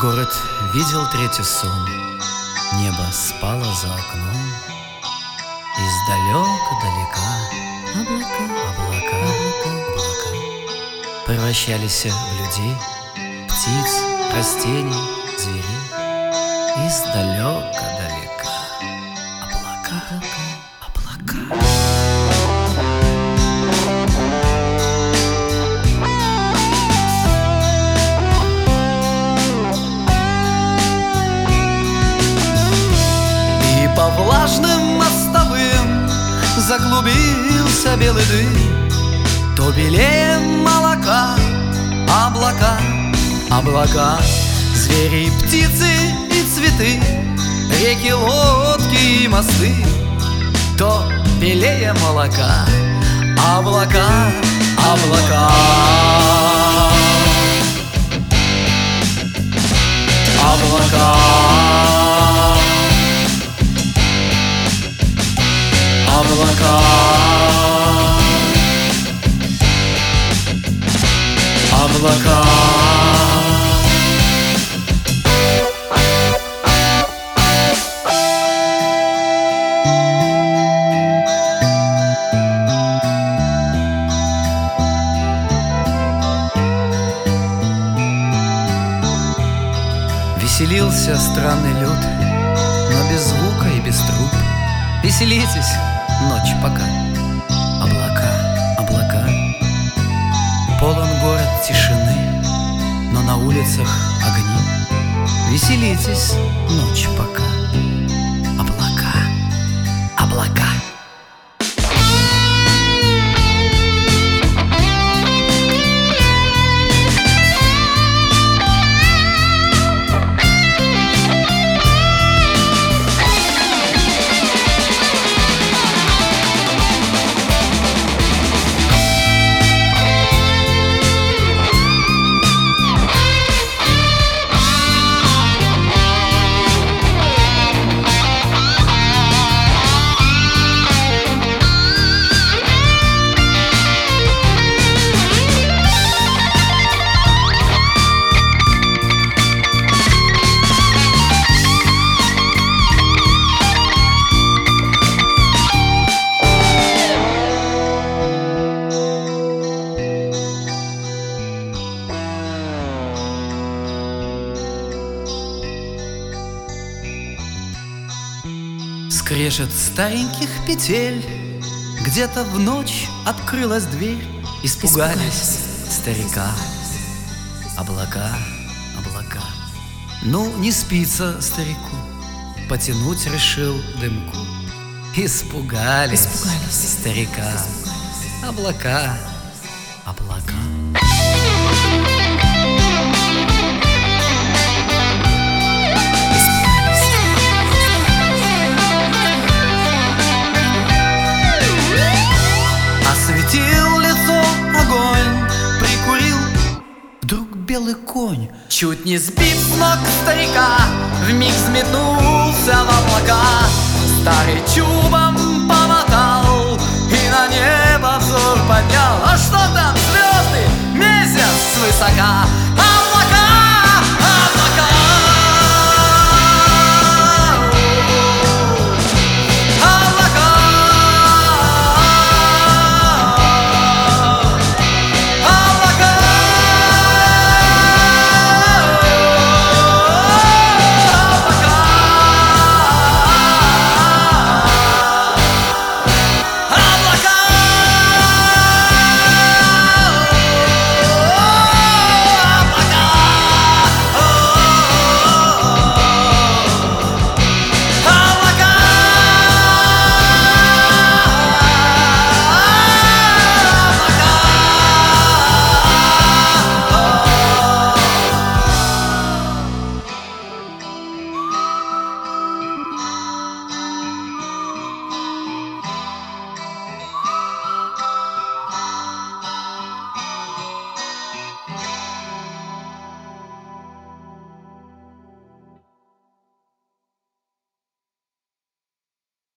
Город видел третий сон, небо спало за окном, издалека-далека облака превращались в людей, птиц, растений, зверей. Издалека-далека облака. По влажным мостовым заглубился белый дым, то белее молока облака, звери, птицы и цветы, реки, лодки и мосты, то белее молока облака. Облака. Веселился странный люд, но без звука и без труб. Веселитесь, ночь пока. Облака. Полон город тишины, но на улицах огни. Веселитесь, ночь пока. Облака. Скрежет стареньких петель, где-то в ночь открылась дверь. Испугались старика. Облака. Ну, не спится старику, потянуть решил дымку. Испугались старика. Облака. Осветил лицо огонь, прикурил, вдруг белый конь, чуть не сбив с ног старика, вмиг взметнулся в облака. Старый чубом помотал и на небо взор поднял. А что там звезды, месяц свысока?